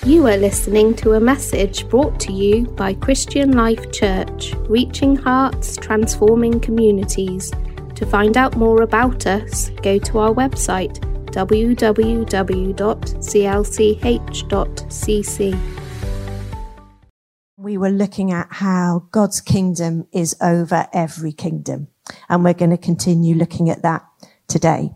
You are listening to a message brought to you by Christian Life Church, reaching hearts, transforming communities. To find out more about us, go to our website www.clch.cc. We were looking at how God's kingdom is over every kingdom, and we're going to continue looking at that today.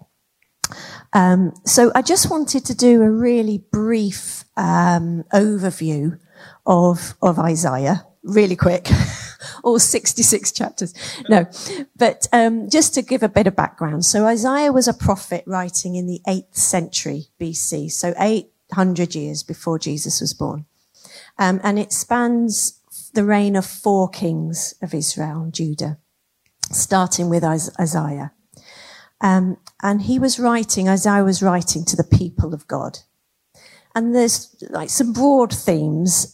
So I just wanted to do a really brief overview of Isaiah, really quick, all 66 chapters. No, but just to give a bit of background. So Isaiah was a prophet writing in the 8th century BC, so 800 years before Jesus was born. And it spans the reign of 4 kings of Israel and Judah, starting with Isaiah. And Isaiah was writing to the people of God. And there's like some broad themes.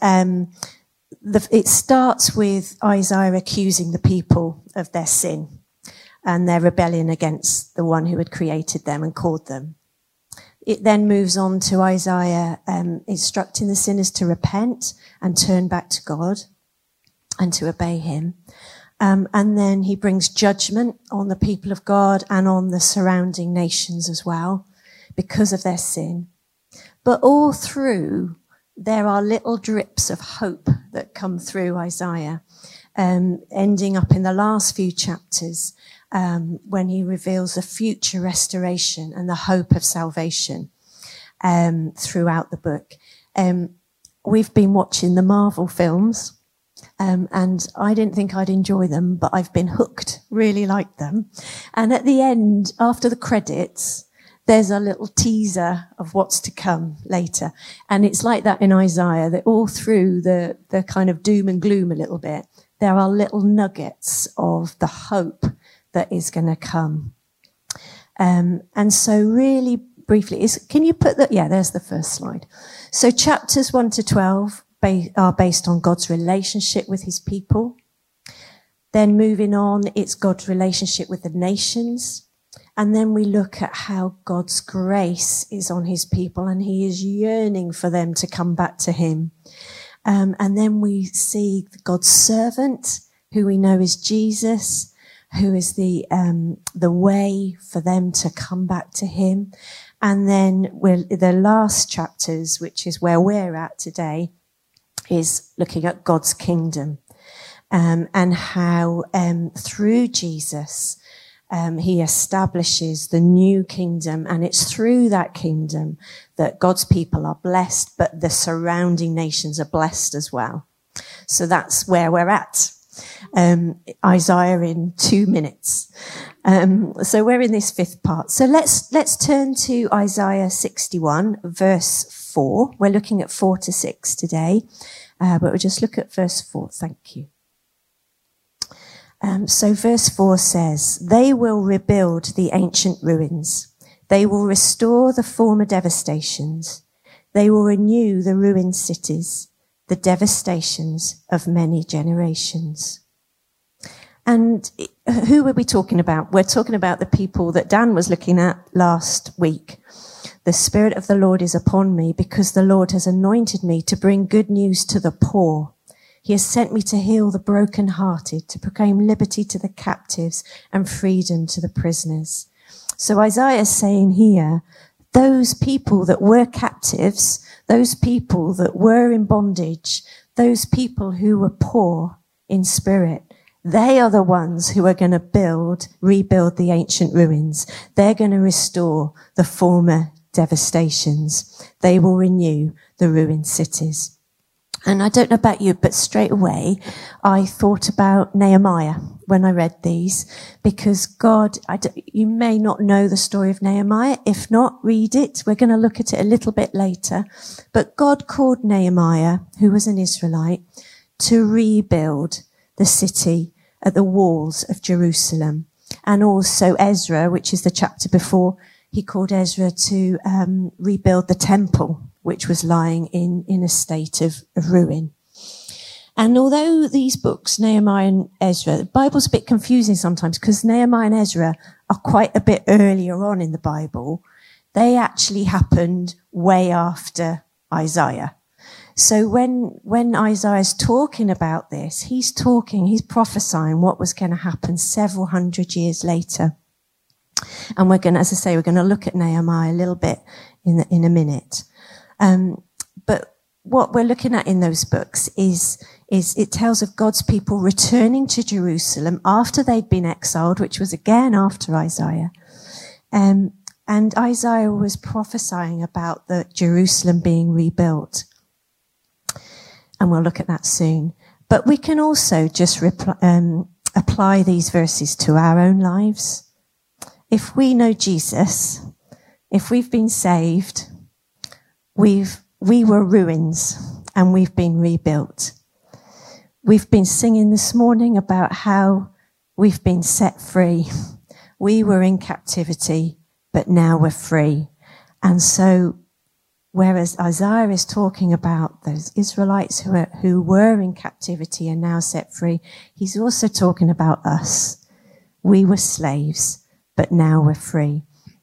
It starts with Isaiah accusing the people of their sin and their rebellion against the one who had created them and called them. It then moves on to Isaiah instructing the sinners to repent and turn back to God and to obey him. And then he brings judgment on the people of God and on the surrounding nations as well because of their sin. But all through, there are little drips of hope that come through Isaiah, ending up in the last few chapters when he reveals the future restoration and the hope of salvation throughout the book. We've been watching the Marvel films. And I didn't think I'd enjoy them, but I've been hooked, really liked them. And at the end, after the credits, there's a little teaser of what's to come later. And it's like that in Isaiah, that all through the kind of doom and gloom a little bit, there are little nuggets of the hope that is going to come. And so really briefly, can you put there's the first slide. So chapters 1 to 12, are based on God's relationship with his people. Then moving on, it's God's relationship with the nations. And then we look at how God's grace is on his people and he is yearning for them to come back to him. And then we see God's servant, who we know is Jesus, who is the way for them to come back to him. And then the last chapters, which is where we're at today, is looking at God's kingdom, and how, through Jesus, he establishes the new kingdom. And it's through that kingdom that God's people are blessed, but the surrounding nations are blessed as well. So that's where we're at. Isaiah in 2 minutes. So we're in this 5th part. So let's turn to Isaiah 61, verse 4. We're looking at 4 to 6 today, but we'll just look at verse 4. Thank you. So verse 4 says, "They will rebuild the ancient ruins. They will restore the former devastations. They will renew the ruined cities, the devastations of many generations." And who are we talking about? We're talking about the people that Dan was looking at last week. "The Spirit of the Lord is upon me because the Lord has anointed me to bring good news to the poor. He has sent me to heal the brokenhearted, to proclaim liberty to the captives and freedom to the prisoners." So Isaiah is saying here, those people that were captives, those people that were in bondage, those people who were poor in spirit, they are the ones who are going to rebuild the ancient ruins. They're going to restore the former devastations. They will renew the ruined cities. And I don't know about you, but straight away I thought about Nehemiah when I read these, because God, you may not know the story of Nehemiah. If not, read it. We're going to look at it a little bit later. But God called Nehemiah, who was an Israelite, to rebuild the city at the walls of Jerusalem. And also Ezra, which is the chapter before, he called Ezra to rebuild the temple, which was lying in a state of ruin. And although these books, Nehemiah and Ezra, the Bible's a bit confusing sometimes because Nehemiah and Ezra are quite a bit earlier on in the Bible. They actually happened way after Isaiah. So when Isaiah's talking about this, he's prophesying what was going to happen several hundred years later. And we're going to, as I say, we're going to look at Nehemiah a little bit in a minute. But what we're looking at in those books is it tells of God's people returning to Jerusalem after they'd been exiled, which was again after Isaiah. And Isaiah was prophesying about the Jerusalem being rebuilt. And we'll look at that soon. But we can also just apply these verses to our own lives. If we know Jesus, if we've been saved, we were ruins and we've been rebuilt. We've been singing this morning about how we've been set free. We were in captivity, but now we're free. And so, whereas Isaiah is talking about those Israelites who were in captivity and now set free, he's also talking about us. We were slaves, but now we're free.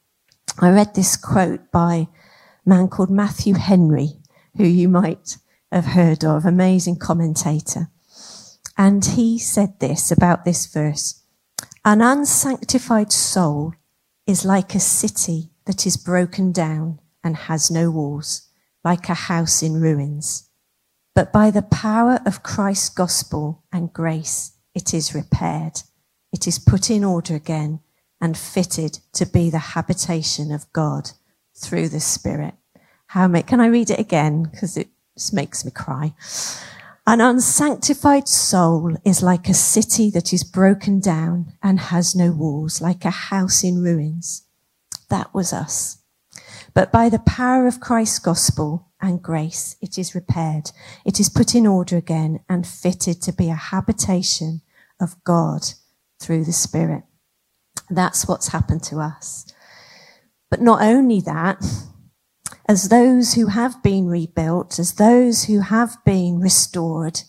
I read this quote by a man called Matthew Henry, who you might have heard of, amazing commentator. And he said this about this verse: "An unsanctified soul is like a city that is broken down and has no walls, like a house in ruins. But by the power of Christ's gospel and grace, it is repaired. It is put in order again and fitted to be the habitation of God through the Spirit." Can I read it again? Because it just makes me cry. "An unsanctified soul is like a city that is broken down and has no walls, like a house in ruins." That was us. "But by the power of Christ's gospel and grace, it is repaired. It is put in order again and fitted to be a habitation of God through the Spirit." That's what's happened to us. But not only that, as those who have been rebuilt, as those who have been restored,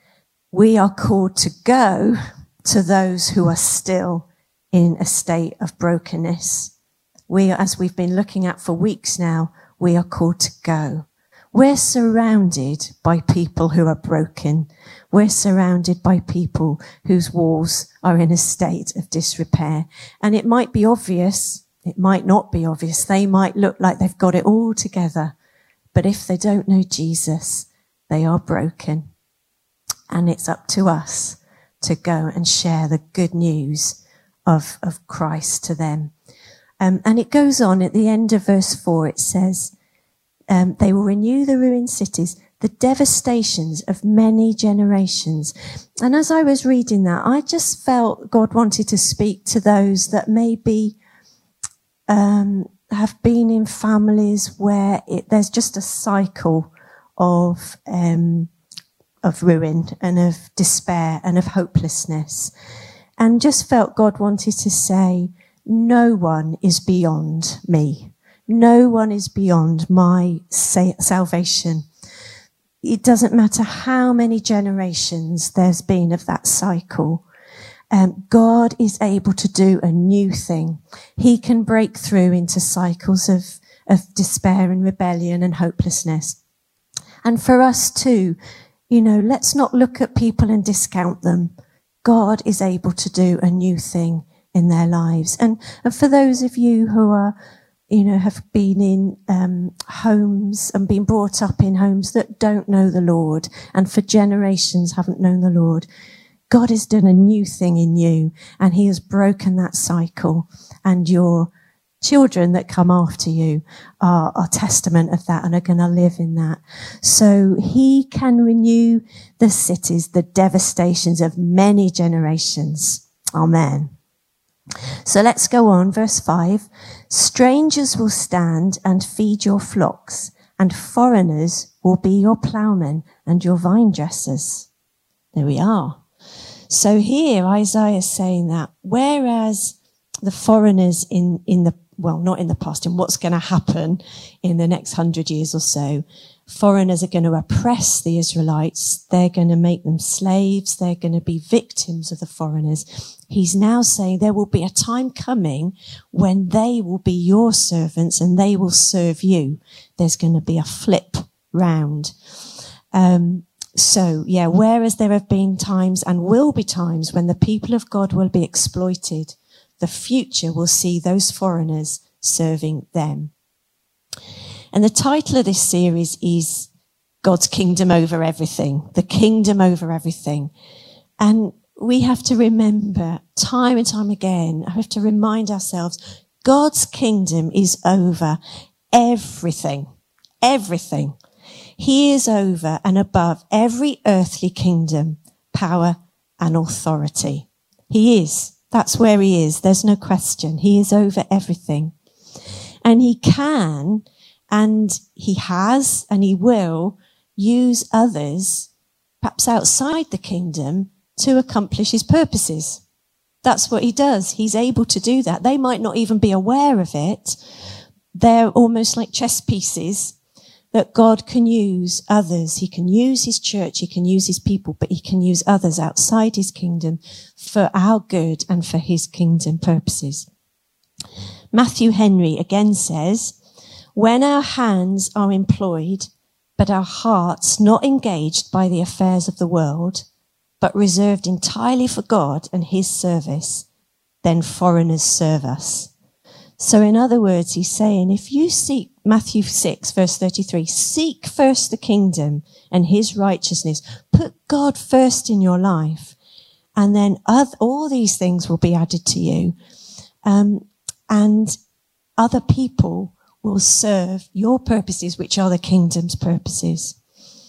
we are called to go to those who are still in a state of brokenness. As we've been looking at for weeks now, we are called to go. We're surrounded by people who are broken. We're surrounded by people whose walls are in a state of disrepair. And it might be obvious, it might not be obvious. They might look like they've got it all together. But if they don't know Jesus, they are broken. And it's up to us to go and share the good news of Christ to them. And it goes on at the end of verse 4, it says, "They will renew the ruined cities, the devastations of many generations." And as I was reading that, I just felt God wanted to speak to those that maybe have been in families where there's just a cycle of ruin and of despair and of hopelessness. And just felt God wanted to say, no one is beyond me. No one is beyond my salvation. It doesn't matter how many generations there's been of that cycle. God is able to do a new thing. He can break through into cycles of despair and rebellion and hopelessness. And for us too, let's not look at people and discount them. God is able to do a new thing in their lives. And for those of you who are, have been in homes and been brought up in homes that don't know the Lord and for generations haven't known the Lord, God has done a new thing in you and he has broken that cycle, and your children that come after you are testament of that and are going to live in that. So he can renew the cities, the devastations of many generations. Amen. So let's go on. Verse 5. "Strangers will stand and feed your flocks, and foreigners will be your plowmen and your vine dressers." There we are. So here Isaiah is saying that whereas the foreigners not in the past, in what's going to happen in the next 100 years or so, foreigners are going to oppress the Israelites. They're going to make them slaves. They're going to be victims of the foreigners. He's now saying there will be a time coming when they will be your servants and they will serve you. There's going to be a flip round. Whereas there have been times and will be times when the people of God will be exploited, the future will see those foreigners serving them. And the title of this series is God's Kingdom Over Everything, the kingdom over everything. And we have to remember time and time again, I have to remind ourselves, God's kingdom is over everything, everything. He is over and above every earthly kingdom, power and authority. He is. That's where he is. There's no question. He is over everything. And he can, and he has, and he will use others, perhaps outside the kingdom, to accomplish his purposes. That's what he does. He's able to do that. They might not even be aware of it. They're almost like chess pieces that God can use others. He can use his church, he can use his people, but he can use others outside his kingdom for our good and for his kingdom purposes. Matthew Henry again says, when our hands are employed, but our hearts not engaged by the affairs of the world, but reserved entirely for God and his service, then foreigners serve us. So in other words, he's saying, if you seek, Matthew 6, verse 33, seek first the kingdom and his righteousness, put God first in your life, and then all these things will be added to you. And other people will serve your purposes, which are the kingdom's purposes.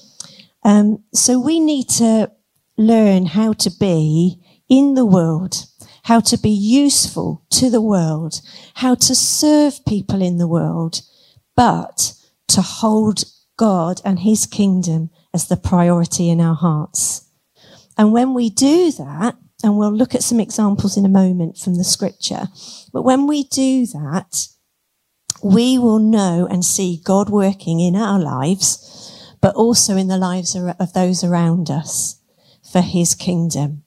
So we need to learn how to be in the world, how to be useful to the world, how to serve people in the world, but to hold God and his kingdom as the priority in our hearts. And when we do that, and we'll look at some examples in a moment from the scripture, but when we do that, we will know and see God working in our lives, but also in the lives of those around us for his kingdom.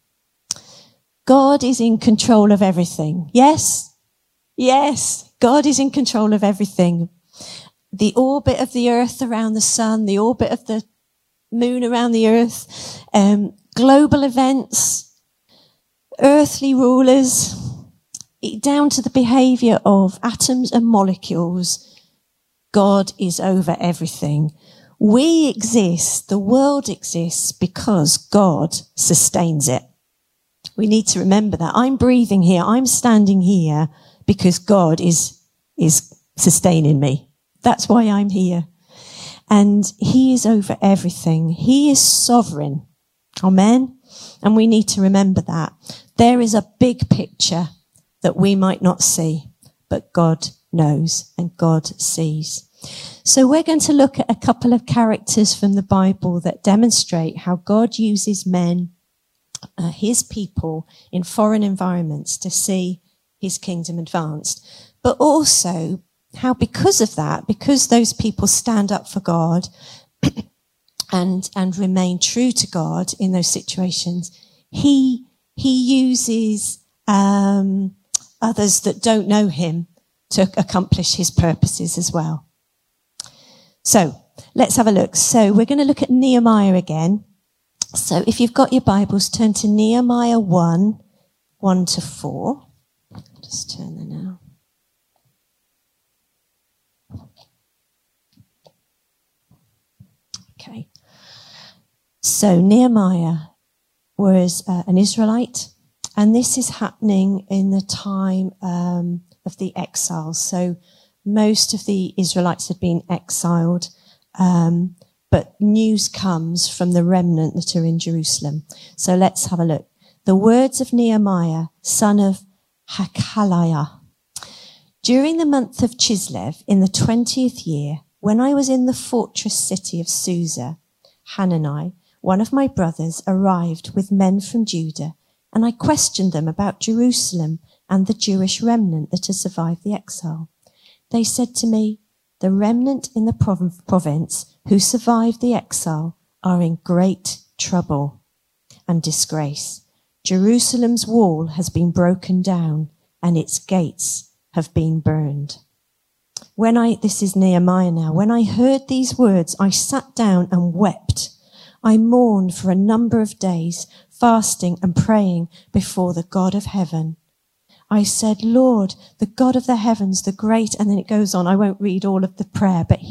God is in control of everything. Yes? Yes, God is in control of everything. The orbit of the earth around the sun, the orbit of the moon around the earth, global events, earthly rulers, down to the behavior of atoms and molecules. God is over everything. We exist, the world exists because God sustains it. We need to remember that. I'm breathing here, I'm standing here because God is sustaining me. That's why I'm here. And he is over everything. He is sovereign. Amen. And we need to remember that. There is a big picture that we might not see, but God knows and God sees. So we're going to look at a couple of characters from the Bible that demonstrate how God uses men, his people in foreign environments to see his kingdom advanced, but also how because of that, because those people stand up for God and remain true to God in those situations, he uses others that don't know him to accomplish his purposes as well. So let's have a look. So we're going to look at Nehemiah again. So if you've got your Bibles, turn to Nehemiah 1:1-4. Just turn there now. Okay. So Nehemiah was an Israelite, and this is happening in the time of the exiles. So most of the Israelites had been exiled, but news comes from the remnant that are in Jerusalem. So let's have a look. The words of Nehemiah, son of Hakaliah. During the month of Chislev, in the 20th year, when I was in the fortress city of Susa, Hanani, one of my brothers, arrived with men from Judah, and I questioned them about Jerusalem and the Jewish remnant that had survived the exile. They said to me, the remnant in the province who survived the exile are in great trouble and disgrace. Jerusalem's wall has been broken down and its gates have been burned. This is Nehemiah now. When I heard these words, I sat down and wept I mourned for a number of days, fasting and praying before the God of heaven. I said, Lord, the God of the heavens, the great, and then it goes on. I won't read all of the prayer, but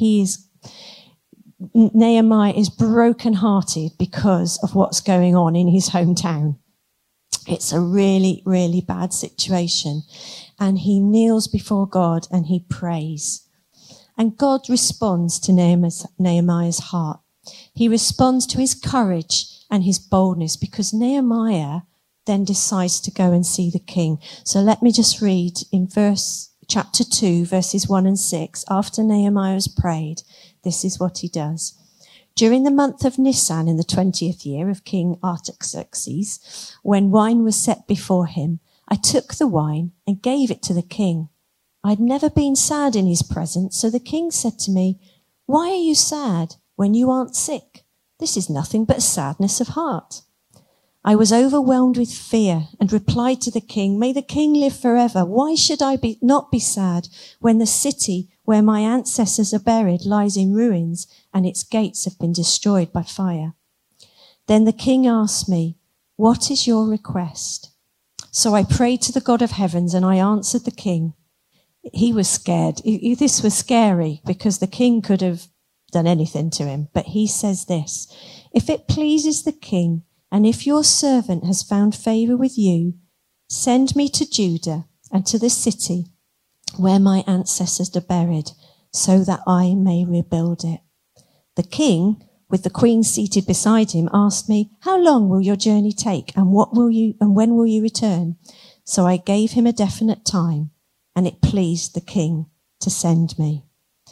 Nehemiah is brokenhearted because of what's going on in his hometown. It's a really, really bad situation. And he kneels before God and he prays. And God responds to Nehemiah's heart. He responds to his courage and his boldness, because Nehemiah then decides to go and see the king. So let me just read in chapter 2, verses 1 and 6. After Nehemiah has prayed, this is what he does. During the month of Nisan, in the 20th year of King Artaxerxes, when wine was set before him, I took the wine and gave it to the king. I had never been sad in his presence, so the king said to me, "Why are you sad when you aren't sick? This is nothing but sadness of heart." I was overwhelmed with fear and replied to the king, "May the king live forever. Why should I not be sad when the city where my ancestors are buried lies in ruins and its gates have been destroyed by fire?" Then the king asked me, "What is your request?" So I prayed to the God of heavens and I answered the king. He was scared. This was scary because the king could have done anything to him. But he says this, "If it pleases the king, and if your servant has found favor with you, send me to Judah and to the city where my ancestors are buried, so that I may rebuild it." The king, with the queen seated beside him, asked me, "How long will your journey take, and when will you return?" So I gave him a definite time, and it pleased the king to send me.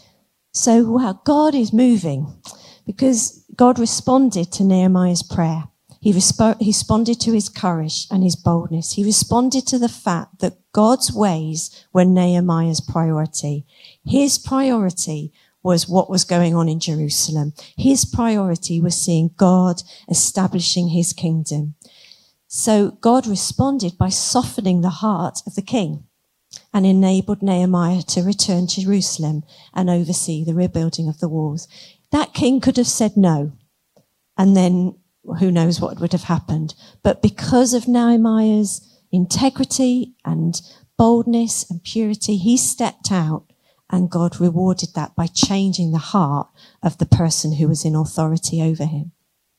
So, wow, God is moving, because God responded to Nehemiah's prayer. He responded to his courage and his boldness. He responded to the fact that God's ways were Nehemiah's priority. His priority was what was going on in Jerusalem. His priority was seeing God establishing his kingdom. So God responded by softening the heart of the king and enabled Nehemiah to return to Jerusalem and oversee the rebuilding of the walls. That king could have said no, and then who knows what would have happened. But because of Nehemiah's integrity and boldness and purity, he stepped out, and God rewarded that by changing the heart of the person who was in authority over him.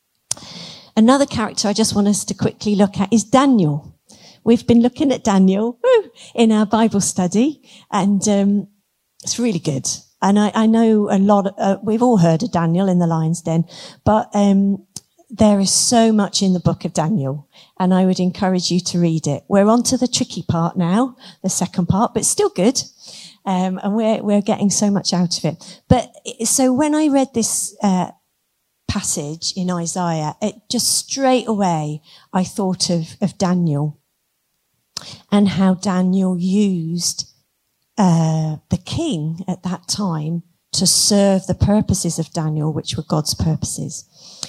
Another character I just want us to quickly look at is Daniel. We've been looking at Daniel in our Bible study, and it's really good. And I know we've all heard of Daniel in the lion's den, but there is so much in the book of Daniel, and I would encourage you to read it. We're on to the tricky part now, the second part, but still good. And we're getting so much out of it. But so when I read this passage in Isaiah, it just straight away I thought of Daniel and how Daniel used the king at that time to serve the purposes of Daniel, which were God's purposes.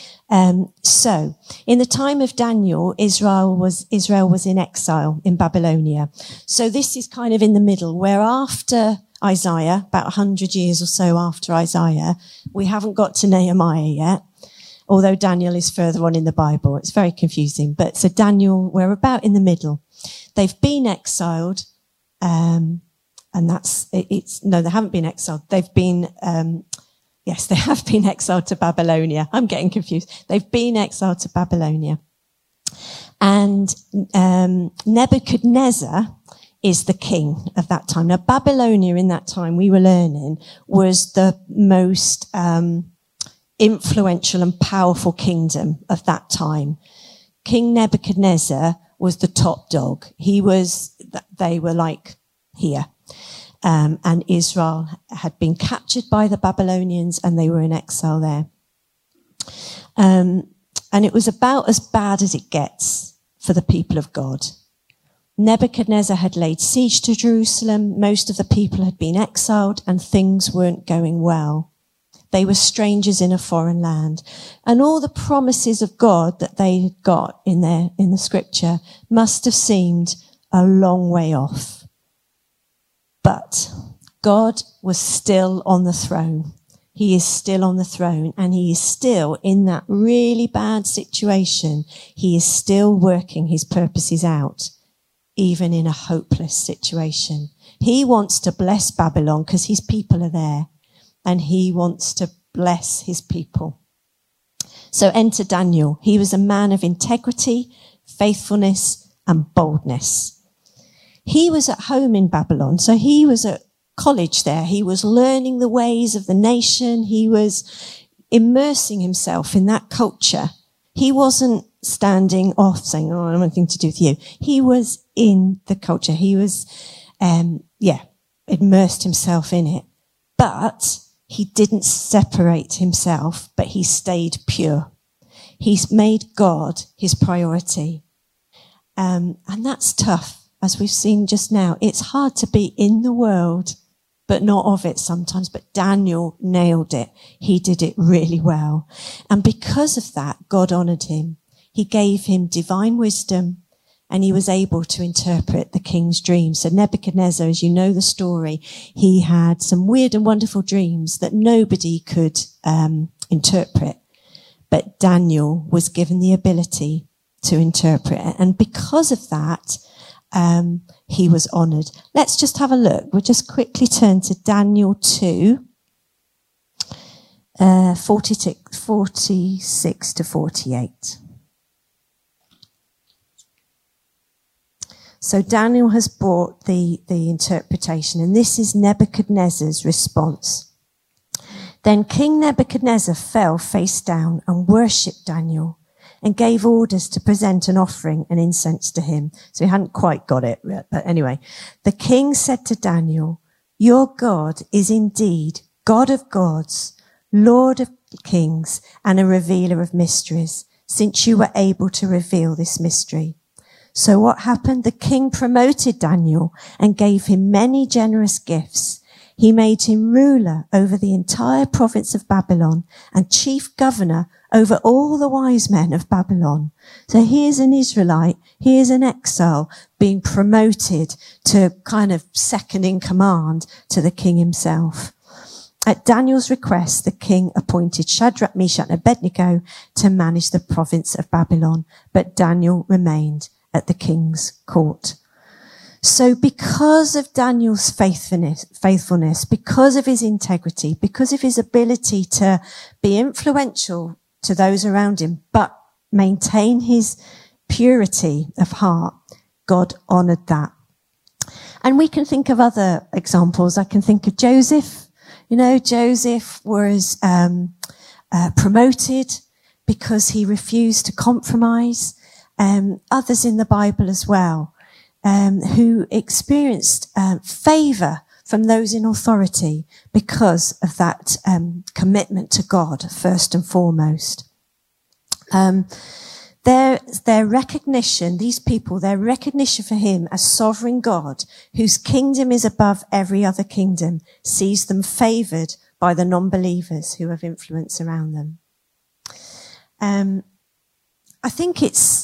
So in the time of Daniel, Israel was in exile in Babylonia. So this is kind of in the middle, where after Isaiah, about 100 years or so after Isaiah, we haven't got to Nehemiah yet, although Daniel is further on in the Bible. It's very confusing. But so Daniel, we're about in the middle. They've been exiled, and no, they haven't been exiled. They've been, yes, they have been exiled to Babylonia. I'm getting confused. They've been exiled to Babylonia. And Nebuchadnezzar is the king of that time. Now, Babylonia in that time, we were learning, was the most influential and powerful kingdom of that time. King Nebuchadnezzar was the top dog. They were like here. And Israel had been captured by the Babylonians, and they were in exile there. And it was about as bad as it gets for the people of God. Nebuchadnezzar had laid siege to Jerusalem. Most of the people had been exiled, and things weren't going well. They were strangers in a foreign land. And all the promises of God that they had got in the scripture must have seemed a long way off. But God was still on the throne. he is still on the throne, and he is still in that really bad situation. He is still working his purposes out, even in a hopeless situation. He wants to bless Babylon because his people are there, and he wants to bless his people. So enter Daniel. He was a man of integrity, faithfulness, and boldness. He was at home in Babylon, so he was at college there. He was learning the ways of the nation. He was immersing himself in that culture. He wasn't standing off saying, oh, I don't have anything to do with you. He was in the culture. He was, immersed himself in it. But he didn't separate himself, but he stayed pure. He's made God his priority. And that's tough, as we've seen just now. It's hard to be in the world, but not of it sometimes. But Daniel nailed it. He did it really well. And because of that, God honored him. He gave him divine wisdom, and he was able to interpret the king's dreams. So Nebuchadnezzar, as you know the story, he had some weird and wonderful dreams that nobody could interpret. But Daniel was given the ability to interpret it. And because of that, he was honored. Let's just have a look. We'll just quickly turn to Daniel 2, 46 to 48. So Daniel has brought the interpretation, and this is Nebuchadnezzar's response. Then King Nebuchadnezzar fell face down and worshipped Daniel and gave orders to present an offering and incense to him. So he hadn't quite got it yet, but anyway. The king said to Daniel, your God is indeed God of gods, Lord of kings, and a revealer of mysteries, since you were able to reveal this mystery. So what happened? The king promoted Daniel and gave him many generous gifts. He made him ruler over the entire province of Babylon and chief governor over all the wise men of Babylon. So here's an Israelite, here's an exile being promoted to kind of second in command to the king himself. At Daniel's request, the king appointed Shadrach, Meshach, and Abednego to manage the province of Babylon, but Daniel remained at the king's court. So because of Daniel's faithfulness, because of his integrity, because of his ability to be influential to those around him, but maintain his purity of heart, God honored that. And we can think of other examples. I can think of Joseph. You know, Joseph was promoted because he refused to compromise. Others in the Bible as well, who experienced favour from those in authority because of that commitment to God first and foremost. Their recognition, these people, their recognition for him as sovereign God, whose kingdom is above every other kingdom, sees them favoured by the non-believers who have influence around them. I think it's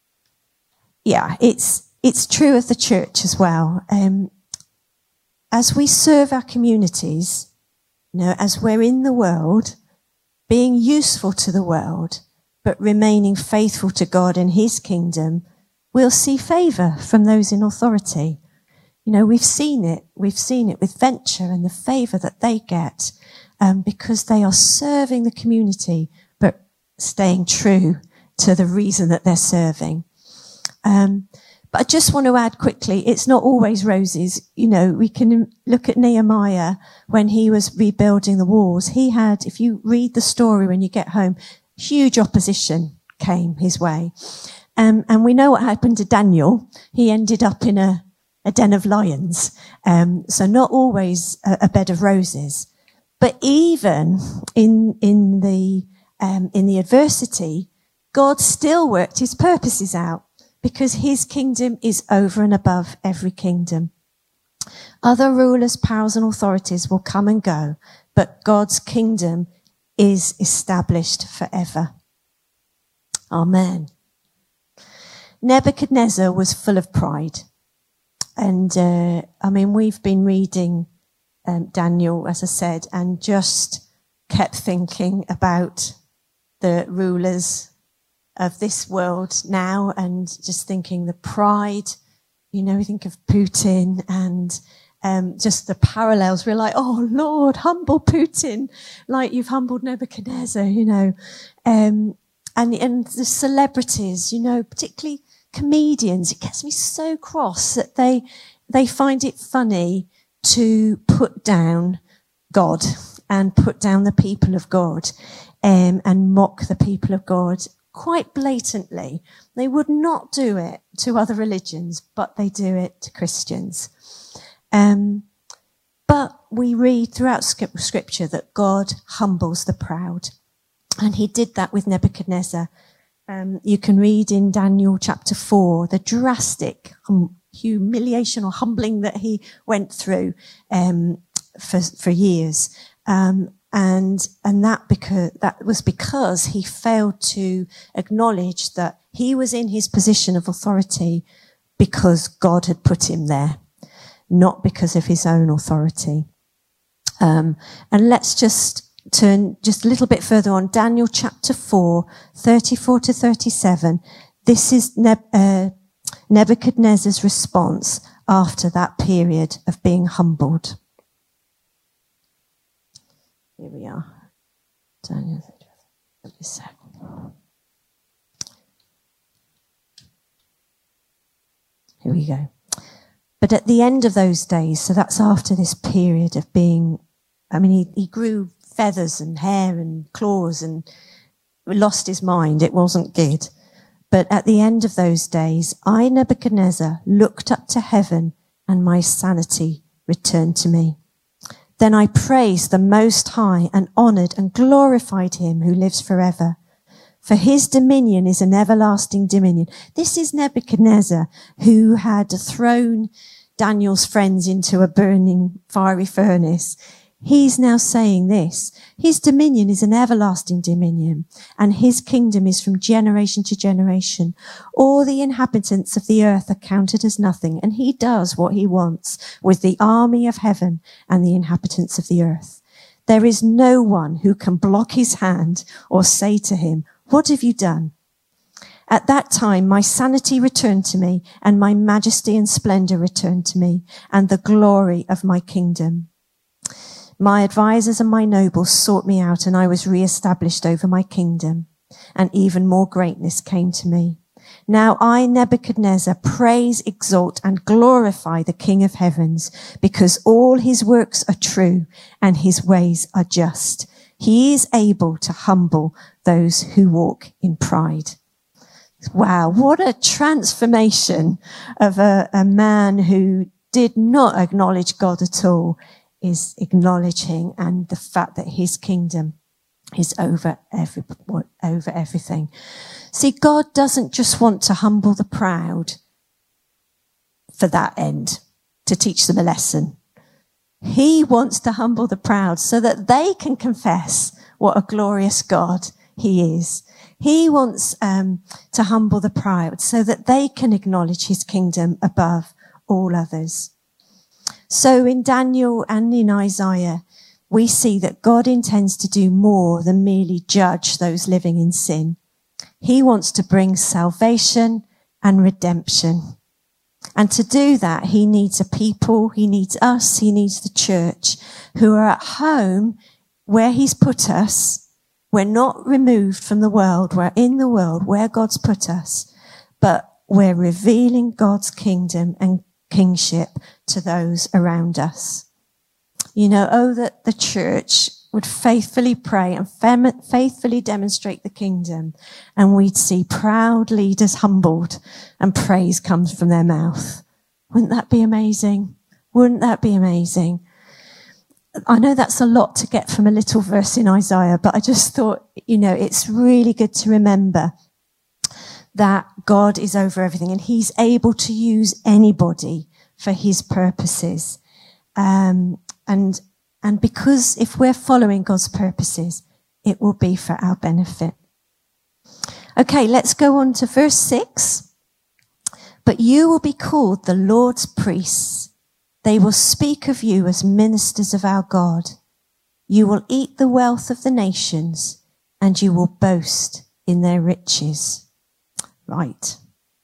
true of the church as well. As we serve our communities, you know, as we're in the world, being useful to the world, but remaining faithful to God and his kingdom, we'll see favour from those in authority. You know, we've seen it with Venture and the favour that they get, because they are serving the community, but staying true to the reason that they're serving. But I just want to add quickly, it's not always roses. You know, we can look at Nehemiah when he was rebuilding the walls. He had, if you read the story when you get home, huge opposition came his way. And we know what happened to Daniel. He ended up in a den of lions. So not always a bed of roses. But even in the adversity, God still worked his purposes out, because his kingdom is over and above every kingdom. Other rulers, powers, and authorities will come and go, but God's kingdom is established forever. Amen. Nebuchadnezzar was full of pride. And, we've been reading Daniel, as I said, and just kept thinking about the rulers of this world now, and just thinking the pride, we think of Putin and just the parallels. We're like, oh Lord, humble Putin, like you've humbled Nebuchadnezzar, and the celebrities, particularly comedians. It gets me so cross that they find it funny to put down God and put down the people of God, and mock the people of God quite blatantly. They would not do it to other religions, but they do it to Christians. But we read throughout Scripture that God humbles the proud. And he did that with Nebuchadnezzar. You can read in Daniel chapter 4, the drastic humiliation or humbling that he went through for years. And that was because he failed to acknowledge that he was in his position of authority because God had put him there, not because of his own authority. And let's just turn just a little bit further on. Daniel chapter 4, 34 to 37. This is Nebuchadnezzar's response after that period of being humbled. Here we are. Daniel, give me a sec. Here we go. But at the end of those days, so that's after this period of being, he grew feathers and hair and claws and lost his mind. It wasn't good. But at the end of those days, I, Nebuchadnezzar, looked up to heaven and my sanity returned to me. Then I praised the Most High and honoured and glorified him who lives forever. For his dominion is an everlasting dominion. This is Nebuchadnezzar, who had thrown Daniel's friends into a burning fiery furnace. He's now saying this. His dominion is an everlasting dominion, and his kingdom is from generation to generation. All the inhabitants of the earth are counted as nothing, and he does what he wants with the army of heaven and the inhabitants of the earth. There is no one who can block his hand or say to him, "What have you done?" At that time, my sanity returned to me, and my majesty and splendor returned to me, and the glory of my kingdom. My advisors and my nobles sought me out, and I was re-established over my kingdom, and even more greatness came to me. Now I, Nebuchadnezzar, praise, exalt, and glorify the King of heavens, because all his works are true, and his ways are just. He is able to humble those who walk in pride. Wow, what a transformation of a man who did not acknowledge God at all is acknowledging, and the fact that his kingdom is over everything. See, God doesn't just want to humble the proud for that end, to teach them a lesson. He wants to humble the proud so that they can confess what a glorious God he is. He wants to humble the proud so that they can acknowledge his kingdom above all others. So in Daniel and in Isaiah, we see that God intends to do more than merely judge those living in sin. He wants to bring salvation and redemption. And to do that, he needs a people, he needs us, he needs the church who are at home where he's put us. We're not removed from the world. We're in the world where God's put us, but we're revealing God's kingdom and kingship to those around us. That the church would faithfully pray and faithfully demonstrate the kingdom, and we'd see proud leaders humbled and praise comes from their mouth. Wouldn't that be amazing? Wouldn't that be amazing? I know that's a lot to get from a little verse in Isaiah, but I just thought, it's really good to remember that God is over everything and he's able to use anybody for his purposes. And because if we're following God's purposes, it will be for our benefit. Okay, let's go on to verse 6. But you will be called the Lord's priests. They will speak of you as ministers of our God. You will eat the wealth of the nations, and you will boast in their riches. Right.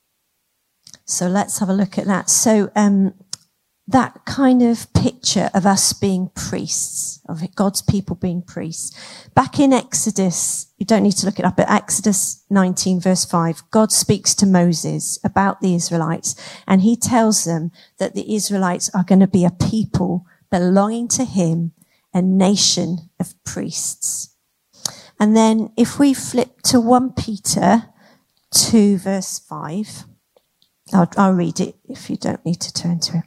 So let's have a look at that. So that kind of picture of us being priests, of God's people being priests. Back in Exodus, you don't need to look it up, but Exodus 19 verse 5, God speaks to Moses about the Israelites, and he tells them that the Israelites are going to be a people belonging to him, a nation of priests. And then if we flip to 1 Peter 2 verse 5, I'll read it if you don't need to turn to it.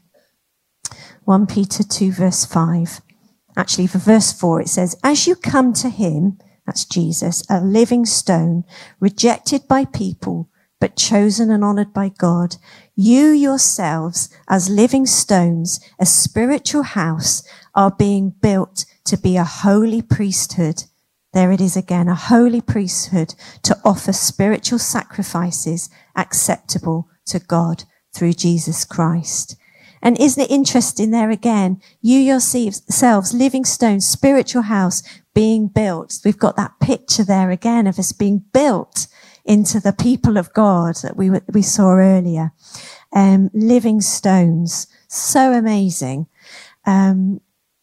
1 Peter 2 verse 5. Actually, for verse 4, it says, as you come to him, that's Jesus, a living stone, rejected by people, but chosen and honored by God, you yourselves, as living stones, a spiritual house, are being built to be a holy priesthood. There it is again, a holy priesthood to offer spiritual sacrifices acceptable to God through Jesus Christ. And isn't it interesting there again? You yourselves, living stones, spiritual house being built. We've got that picture there again of us being built into the people of God that we saw earlier. Living stones. So amazing. And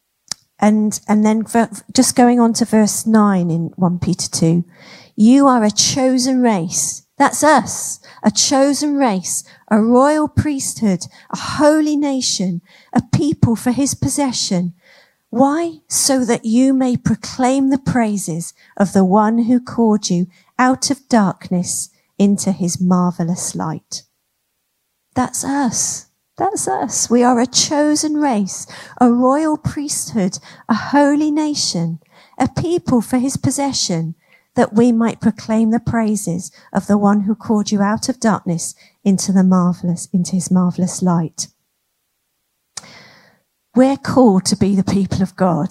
then just going on to verse 9 in 1 Peter 2. You are a chosen race. That's us. A chosen race, a royal priesthood, a holy nation, a people for his possession. Why? So that you may proclaim the praises of the one who called you out of darkness into his marvelous light. That's us. That's us. We are a chosen race, a royal priesthood, a holy nation, a people for his possession, that we might proclaim the praises of the one who called you out of darkness into his marvelous light. We're called to be the people of God.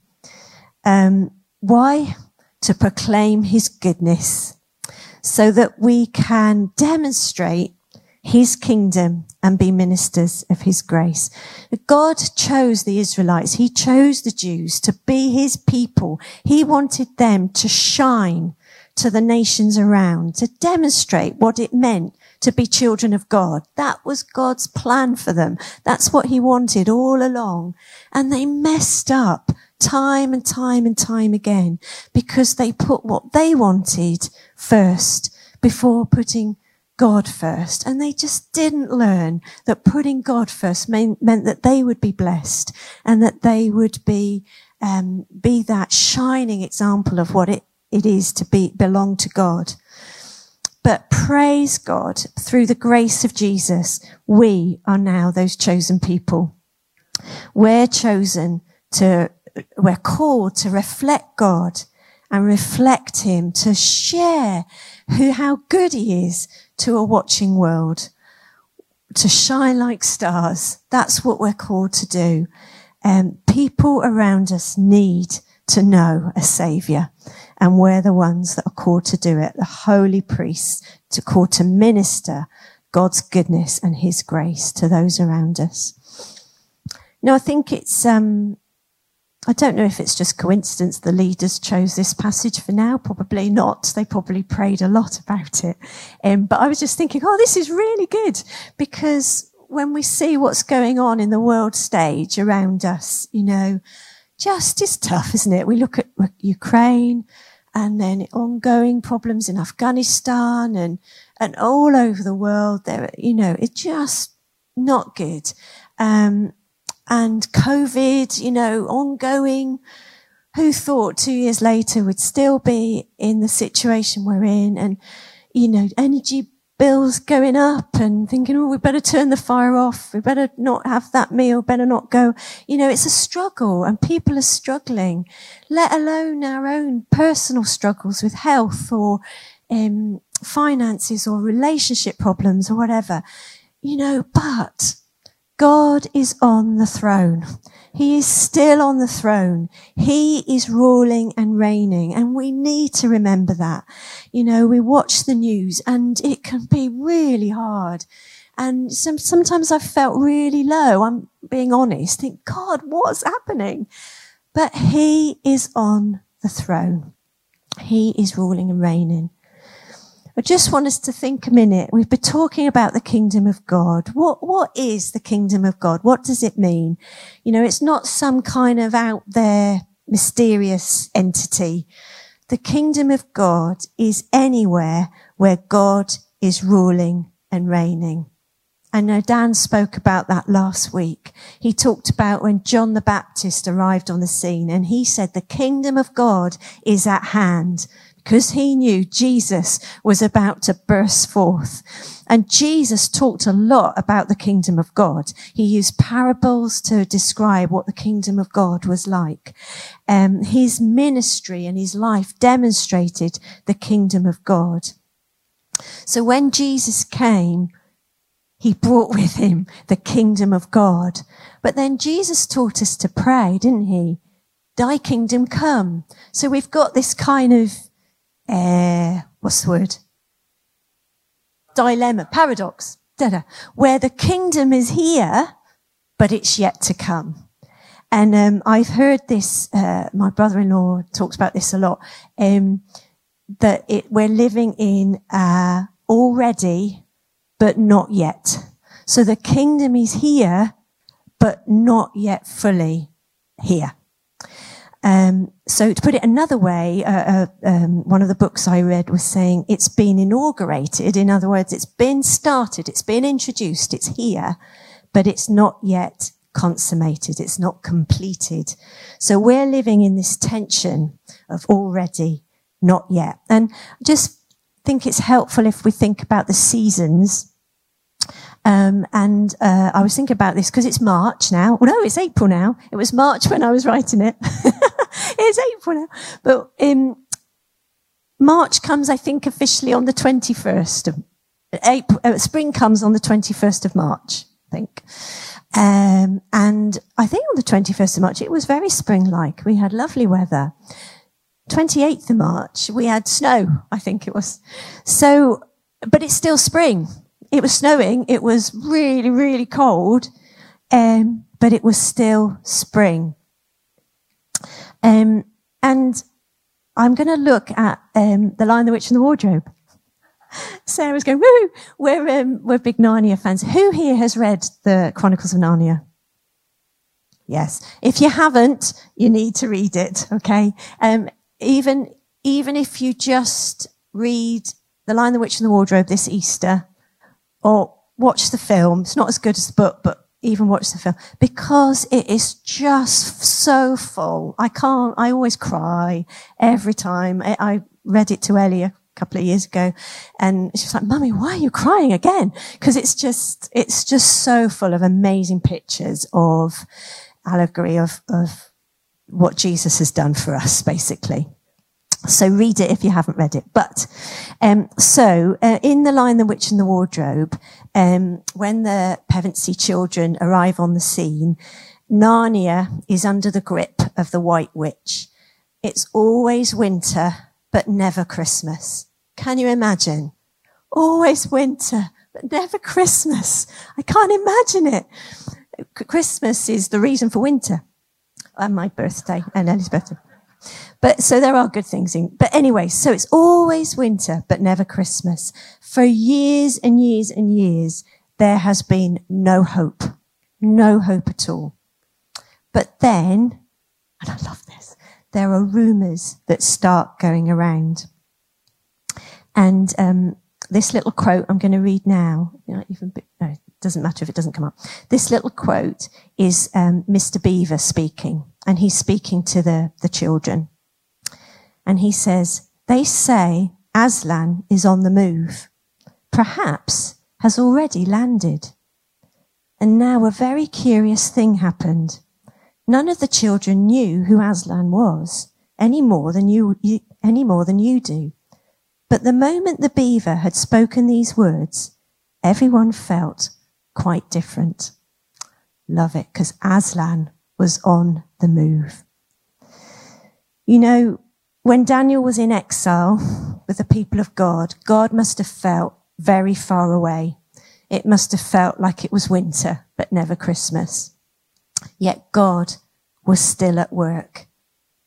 Why? To proclaim his goodness, so that we can demonstrate his kingdom and be ministers of his grace. God chose the Israelites. He chose the Jews to be his people. He wanted them to shine to the nations around, to demonstrate what it meant to be children of God. That was God's plan for them. That's what he wanted all along. And they messed up time and time and time again because they put what they wanted first before putting God first. And they just didn't learn that putting God first meant that they would be blessed and that they would be that shining example of what it is to belong to God. But praise God, through the grace of Jesus, we are now those chosen people. We're called to reflect God and reflect him, to share how good he is to a watching world, to shine like stars. That's what we're called to do. People around us need to know a saviour, and we're the ones that are called to do it, the holy priests, called to minister God's goodness and his grace to those around us. Now, I think it's, I don't know if it's just coincidence the leaders chose this passage for now. Probably not. They probably prayed a lot about it. But I was just thinking, this is really good, because when we see what's going on in the world stage around us, just is tough, isn't it? We look at Ukraine and then ongoing problems in Afghanistan and all over the world. There, it's just not good. And COVID, ongoing. Who thought 2 years later we'd still be in the situation we're in? And, energy bills going up and thinking, we better turn the fire off. We better not have that meal, better not go. It's a struggle and people are struggling, let alone our own personal struggles with health or finances or relationship problems or whatever. But God is on the throne. He is still on the throne. He is ruling and reigning, and we need to remember that. We watch the news and it can be really hard. And sometimes I've felt really low. I'm being honest. Think, God, what's happening? but he is on the throne. He is ruling and reigning. I just want us to think a minute. We've been talking about the kingdom of God. What is the kingdom of God? What does it mean? You know, it's not some kind of out there mysterious entity. The kingdom of God is anywhere where God is ruling and reigning. I know Dan spoke about that last week. He talked about when John the Baptist arrived on the scene, and he said the kingdom of God is at hand, because he knew Jesus was about to burst forth. And Jesus talked a lot about the kingdom of God. He used parables to describe what the kingdom of God was like. His ministry and his life demonstrated the kingdom of God. So when Jesus came, he brought with him the kingdom of God. But then Jesus taught us to pray, didn't he? Thy kingdom come. So we've got this kind of what's the word? Dilemma, paradox, where the kingdom is here, but it's yet to come. And I've heard this, my brother-in-law talks about this a lot, that we're living in already, but not yet. So the kingdom is here, but not yet fully here. So to put it another way, one of the books I read was saying it's been inaugurated. In other words, it's been started, it's been introduced, it's here, but it's not yet consummated. It's not completed. So we're living in this tension of already, not yet. And I just think it's helpful if we think about the seasons. I was thinking about this because it's March now. Well, no, it's April now. It was March when I was writing it. It's April now. But March comes, I think, officially on the 21st of April. Spring comes on the 21st of March, I think. And I think on the 21st of March, it was very spring-like. We had lovely weather. 28th of March, we had snow, I think it was. So, but it's still spring. It was snowing. It was really, really cold. But it was still spring. And I'm going to look at The Lion, the Witch and the Wardrobe. Sarah's going, woo! We're big Narnia fans. Who here has read the Chronicles of Narnia? Yes. If you haven't, you need to read it, okay? Even if you just read The Lion, the Witch and the Wardrobe this Easter, or watch the film. It's not as good as the book, but even watch the film, because it is just so full. I always cry every time. I read it to Ellie a couple of years ago, and she was like, Mummy, why are you crying again? Because it's just so full of amazing pictures of allegory of what Jesus has done for us, basically. So read it if you haven't read it. But in The Lion, the Witch and the Wardrobe, when the Pevensey children arrive on the scene, Narnia is under the grip of the White Witch. It's always winter, but never Christmas. Can you imagine? Always winter, but never Christmas. I can't imagine it. Christmas is the reason for winter. And my birthday, and Ellie's birthday. But so there are good things but anyway, so it's always winter, but never Christmas. For years and years and years, there has been no hope at all. But then, and I love this, there are rumours that start going around. And this little quote I'm going to read now, no, it doesn't matter if it doesn't come up. This little quote is Mr. Beaver speaking, and he's speaking to the children. And he says, they say Aslan is on the move, perhaps has already landed. And now a very curious thing happened. None of the children knew who Aslan was, any more than you do. But the moment the beaver had spoken these words, everyone felt quite different. Love it, because Aslan was on the move. You know, when Daniel was in exile with the people of God, God must have felt very far away. It must have felt like it was winter, but never Christmas. Yet God was still at work.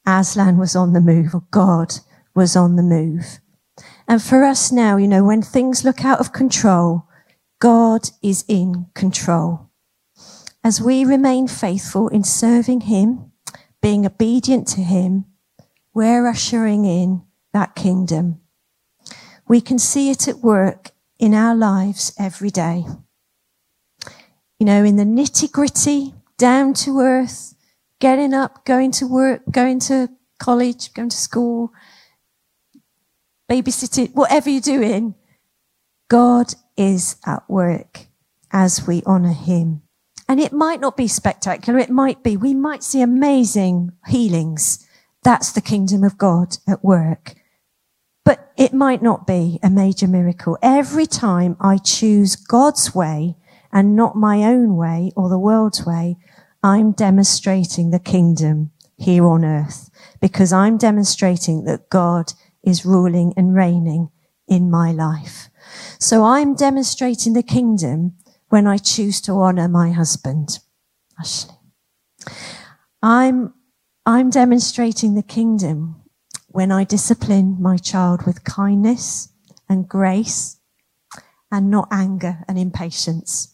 Aslan was on the move, or God was on the move. And for us now, when things look out of control, God is in control. As we remain faithful in serving him, being obedient to him, we're ushering in that kingdom. We can see it at work in our lives every day. In the nitty-gritty, down to earth, getting up, going to work, going to college, going to school, babysitting, whatever you're doing, God is at work as we honour him. And it might not be spectacular. We might see amazing healings. That's the kingdom of God at work. But it might not be a major miracle. Every time I choose God's way and not my own way or the world's way, I'm demonstrating the kingdom here on earth, because I'm demonstrating that God is ruling and reigning in my life. So I'm demonstrating the kingdom when I choose to honour my husband, Ashley. I'm demonstrating the kingdom when I discipline my child with kindness and grace and not anger and impatience.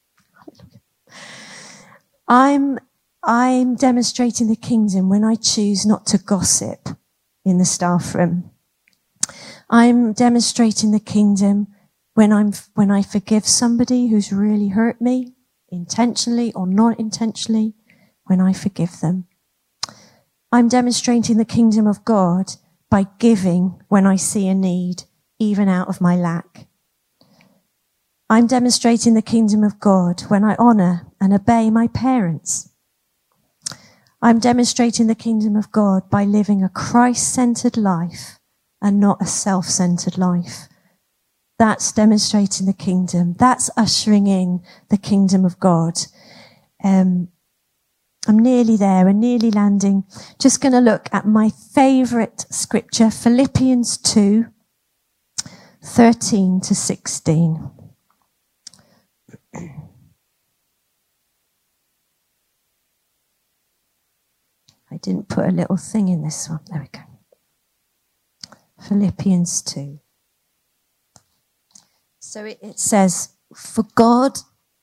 I'm demonstrating the kingdom when I choose not to gossip in the staff room. I'm demonstrating the kingdom when I forgive somebody who's really hurt me, intentionally or not intentionally, when I forgive them. I'm demonstrating the kingdom of God by giving when I see a need, even out of my lack. I'm demonstrating the kingdom of God when I honour and obey my parents. I'm demonstrating the kingdom of God by living a Christ-centered life and not a self-centered life. That's demonstrating the kingdom. That's ushering in the kingdom of God. I'm nearly there and nearly landing. Just going to look at my favourite scripture, Philippians 2, 13 to 16. I didn't put a little thing in this one. There we go. Philippians 2. So it says, For God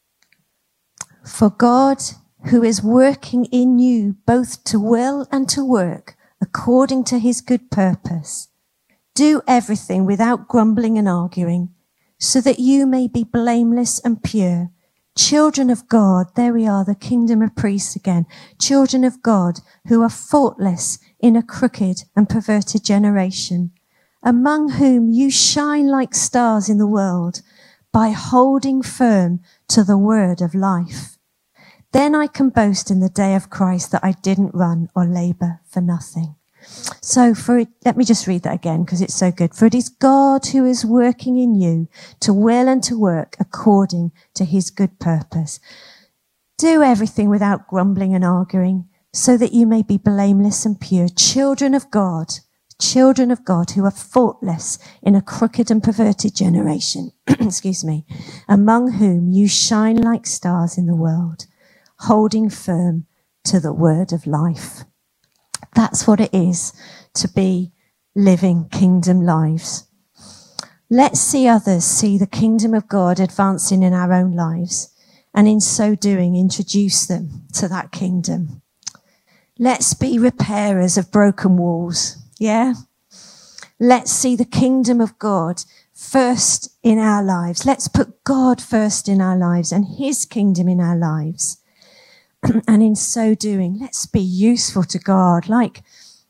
who is working in you both to will and to work according to his good purpose, do everything without grumbling and arguing, so that you may be blameless and pure, children of God. There we are, the kingdom of priests again. Children of God who are faultless in a crooked and perverted generation, among whom you shine like stars in the world by holding firm to the word of life. Then I can boast in the day of Christ that I didn't run or labour for nothing. So let me just read that again because it's so good. For it is God who is working in you to will and to work according to his good purpose. Do everything without grumbling and arguing, so that you may be blameless and pure, children of God who are faultless in a crooked and perverted generation, excuse me, among whom you shine like stars in the world, holding firm to the word of life. That's what it is to be living kingdom lives. Let's see others see the kingdom of God advancing in our own lives, and in so doing, introduce them to that kingdom. Let's be repairers of broken walls. Yeah? Let's see the kingdom of God first in our lives. Let's put God first in our lives and his kingdom in our lives. And in so doing, let's be useful to God, like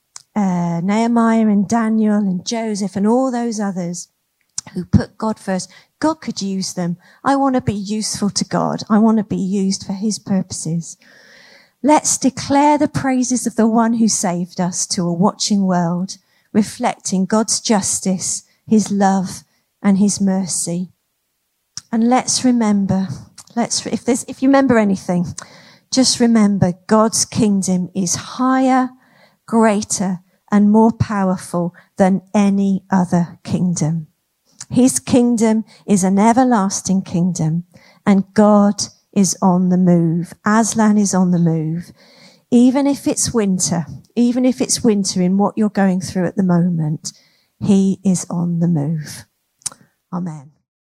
Nehemiah and Daniel and Joseph and all those others who put God first. God could use them. I want to be useful to God. I want to be used for his purposes. Let's declare the praises of the one who saved us to a watching world, reflecting God's justice, his love, and his mercy. And let's remember, if you remember anything, just remember God's kingdom is higher, greater, and more powerful than any other kingdom. His kingdom is an everlasting kingdom, and God is on the move. Aslan is on the move. Even if it's winter, even if it's winter in what you're going through at the moment, he is on the move. Amen.